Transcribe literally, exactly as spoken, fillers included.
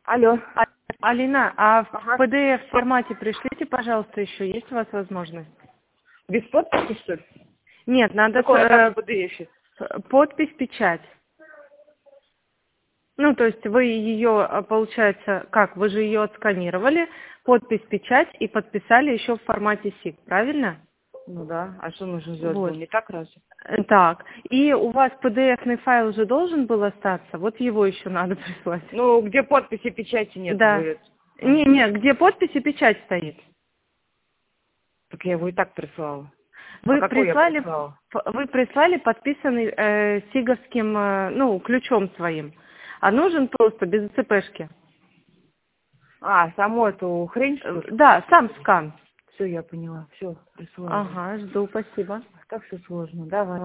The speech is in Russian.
Алло. А- Алина, а в Ага. пи ди эф формате пришлите, пожалуйста, еще. Есть у вас возможность? Без подписи, что ли? Нет, надо Какое э, там в пи ди эф? подпись, печать. Ну, то есть вы ее, э, получается, как? Вы же ее отсканировали, подпись, печать и подписали еще в формате сик, правильно? Ну да. А что нужно сделать было? Вот. Не так разве? Э, Так. И у вас пи ди эфный файл уже должен был остаться, вот его еще надо прислать. Ну, где подписи, печати нет, Да. говорит. А, Не, не, где подпись и печать стоит. так я его и так прислала. А Вы какой я прислали, прислала? п- вы прислали подписанный э, сиговским, э, ну, ключом своим. А нужен просто без цпшки. А, саму эту хрень, Э, что ли? Да, сам скан. Все, я поняла. Все, присылаю. Ага, жду, спасибо. Так все сложно. Давай.